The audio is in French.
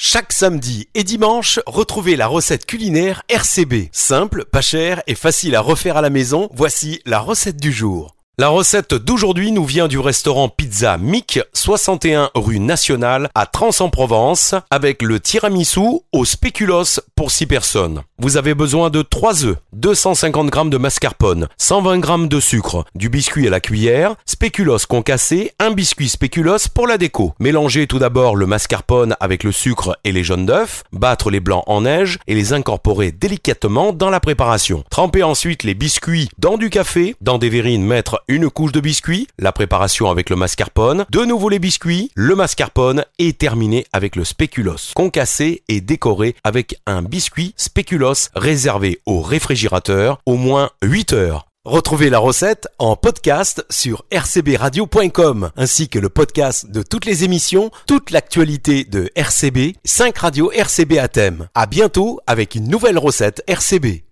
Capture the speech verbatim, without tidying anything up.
Chaque samedi et dimanche, retrouvez la recette culinaire R C B. Simple, pas cher et facile à refaire à la maison, voici la recette du jour. La recette d'aujourd'hui nous vient du restaurant Pizza Mick, soixante et un rue Nationale à Trans-en-Provence, avec le tiramisu au spéculoos pour six personnes. Vous avez besoin de trois œufs, deux cent cinquante grammes de mascarpone, cent vingt grammes de sucre, du biscuit à la cuillère, spéculoos concassé, un biscuit spéculoos pour la déco. Mélangez tout d'abord le mascarpone avec le sucre et les jaunes d'œufs, battre les blancs en neige et les incorporer délicatement dans la préparation. Trempez ensuite les biscuits dans du café, dans des verrines mettre une couche de biscuits, la préparation avec le mascarpone, de nouveau les biscuits, le mascarpone et terminer avec le spéculoos concassé et décoré avec un biscuit spéculoos réservé au réfrigérateur au moins huit heures. Retrouvez la recette en podcast sur r c b radio point com ainsi que le podcast de toutes les émissions, toute l'actualité de R C B, cinq radios R C B à thème. À bientôt avec une nouvelle recette R C B.